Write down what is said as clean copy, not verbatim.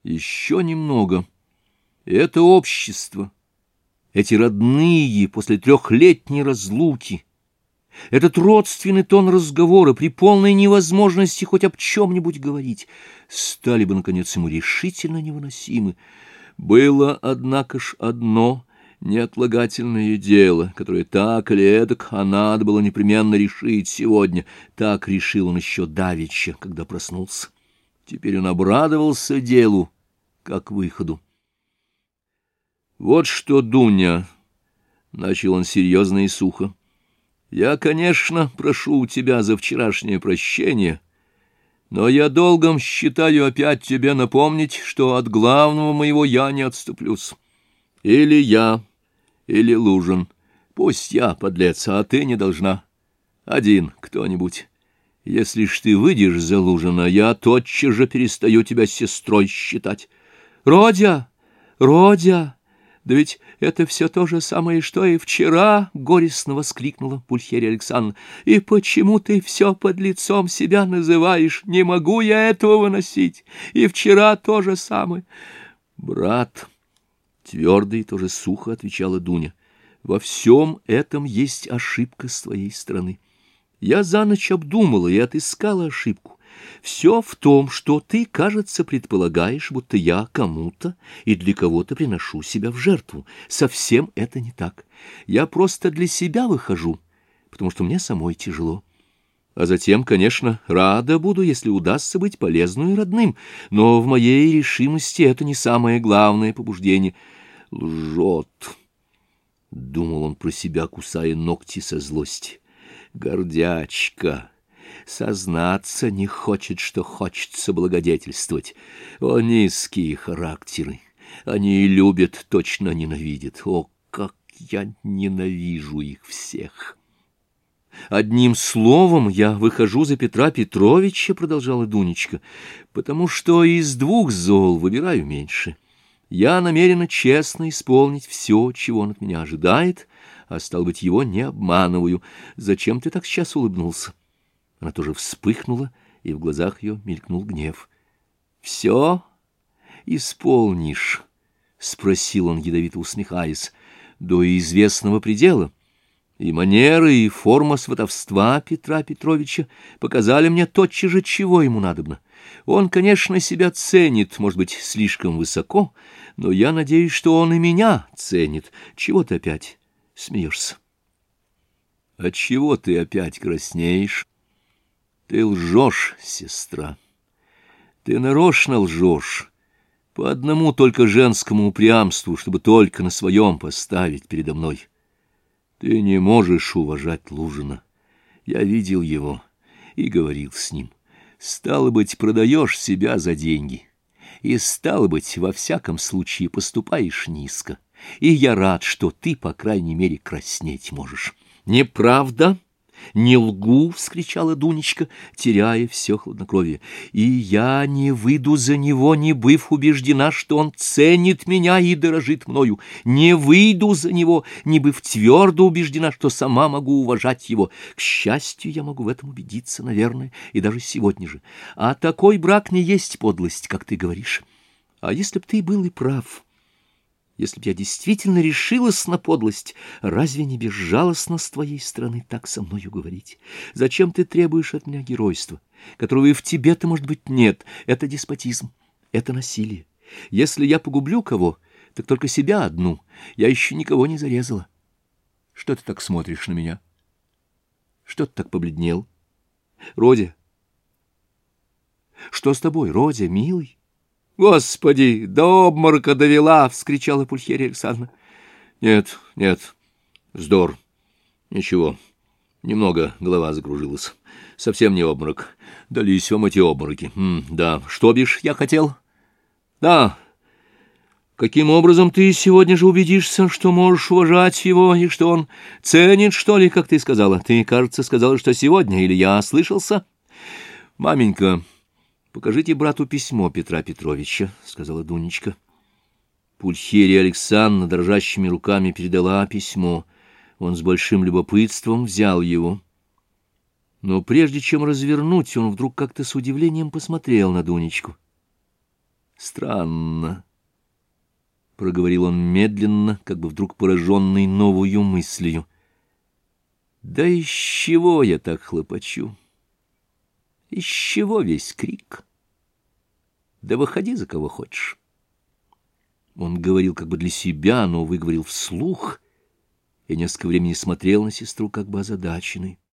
Еще немного. Это общество, эти родные после трехлетней разлуки, этот родственный тон разговора при полной невозможности хоть об чем-нибудь говорить, стали бы, наконец, ему решительно невыносимы. Было, однако ж, одно неотлагательное дело, которое так или эдак надо было непременно решить сегодня. Так решил он еще давеча, когда проснулся. Теперь он обрадовался делу, как выходу. «Вот что, Дуня», — начал он серьезно и сухо, — «я, конечно, прошу у тебя за вчерашнее прощение, но я долгом считаю опять тебе напомнить, что от главного моего я не отступлюсь. Или я, или Лужин. Пусть я, подлец, а ты не должна. Один кто-нибудь. Если ж ты выйдешь за Лужина, я тотчас же перестаю тебя сестрой считать». «Родя! Родя! Да ведь это все то же самое, что и вчера!» — горестно воскликнула Пульхерия Александровна. «И почему ты все под лицом себя называешь? Не могу я этого выносить. И вчера то же самое». «Брат!» — твердо и тоже сухо отвечала Дуня. «Во всем этом есть ошибка с твоей стороны. Я за ночь обдумала и отыскала ошибку. Все в том, что ты, кажется, предполагаешь, будто я кому-то и для кого-то приношу себя в жертву. Совсем это не так. Я просто для себя выхожу, потому что мне самой тяжело. А затем, конечно, рада буду, если удастся быть полезным и родным, но в моей решимости это не самое главное побуждение». «Лжет», — думал он про себя, кусая ногти со злости. «Гордячка! Сознаться не хочет, что хочется благодетельствовать. О, низкие характеры! Они и любят, точно ненавидят. О, как я ненавижу их всех!» «Одним словом, я выхожу за Петра Петровича, — продолжала Дунечка, — потому что из двух зол выбираю меньше. Я намерена честно исполнить все, чего он от меня ожидает, а, стало быть, его не обманываю. Зачем ты так сейчас улыбнулся?» Она тоже вспыхнула, и в глазах ее мелькнул гнев. «Все исполнишь?» — спросил он, ядовито усмехаясь. «До известного предела. И манеры, и форма сватовства Петра Петровича показали мне тотчас же, чего ему надобно. Он, конечно, себя ценит, может быть, слишком высоко, но я надеюсь, что он и меня ценит. Чего ты опять смеешься?» «Отчего ты опять краснеешь? Ты лжешь, сестра. Ты нарочно лжешь, по одному только женскому упрямству, чтобы только на своем поставить передо мной. Ты не можешь уважать Лужина. Я видел его и говорил с ним. Стало быть, продаешь себя за деньги. И, стало быть, во всяком случае поступаешь низко. И я рад, что ты, по крайней мере, краснеть можешь». «Неправда? Не лгу!» — вскричала Дунечка, теряя все хладнокровие. «И я не выйду за него, не быв убеждена, что он ценит меня и дорожит мною. Не выйду за него, не быв твердо убеждена, что сама могу уважать его. К счастью, я могу в этом убедиться, наверное, и даже сегодня же. А такой брак не есть подлость, как ты говоришь. А если б ты был и прав... Если б я действительно решилась на подлость, разве не безжалостно с твоей стороны так со мною говорить? Зачем ты требуешь от меня геройства, которого и в тебе-то, может быть, нет? Это деспотизм, это насилие. Если я погублю кого, так только себя одну. Я еще никого не зарезала. Что ты так смотришь на меня? Что ты так побледнел? Родя, что с тобой, Родя, милый? «Господи, до обморока довела!» — вскричала Пульхерия Александровна. «Нет, нет, вздор. Ничего, немного голова загружилась. Совсем не обморок. Дались вам эти обмороки. Да, что бишь я хотел?» «Да. Каким образом ты сегодня же убедишься, что можешь уважать его, и что он ценит, что ли, как ты сказала? Ты, кажется, сказала, что сегодня, или я ослышался?» «Маменька, покажите брату письмо Петра Петровича», — сказала Дунечка. Пульхерия Александровна дрожащими руками передала письмо. Он с большим любопытством взял его. Но прежде чем развернуть, он вдруг как-то с удивлением посмотрел на Дунечку. Странно, — проговорил он медленно, как бы вдруг пораженный новою мыслью. Да из чего я так хлопочу? Из чего весь крик? Да выходи за кого хочешь. Он говорил как бы для себя, но выговорил вслух, и несколько времени смотрел на сестру как бы озадаченный.